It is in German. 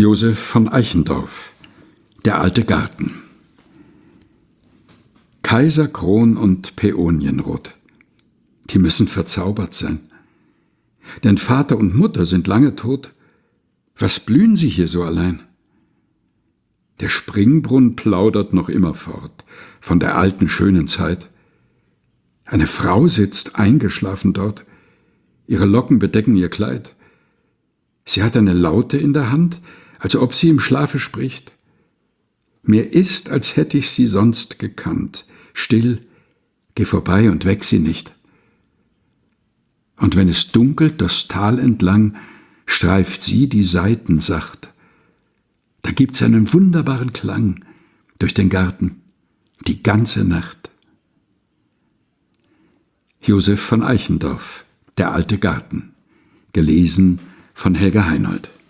Josef von Eichendorff. Der alte Garten. Kaiserkron und Päonienrot. Die müssen verzaubert sein. Denn Vater und Mutter sind lange tot. Was blühen sie hier so allein? Der Springbrunnen plaudert noch immer fort von der alten schönen Zeit. Eine Frau sitzt eingeschlafen dort. Ihre Locken bedecken ihr Kleid. Sie hat eine Laute in der Hand, als ob sie im Schlafe spricht. Mir ist, als hätte ich sie sonst gekannt. Still, geh vorbei und weck sie nicht. Und wenn es dunkelt das Tal entlang, streift sie die Saiten sacht. Da gibt's einen wunderbaren Klang durch den Garten, die ganze Nacht. Josef von Eichendorff. Der alte Garten. Gelesen von Helga Heinold.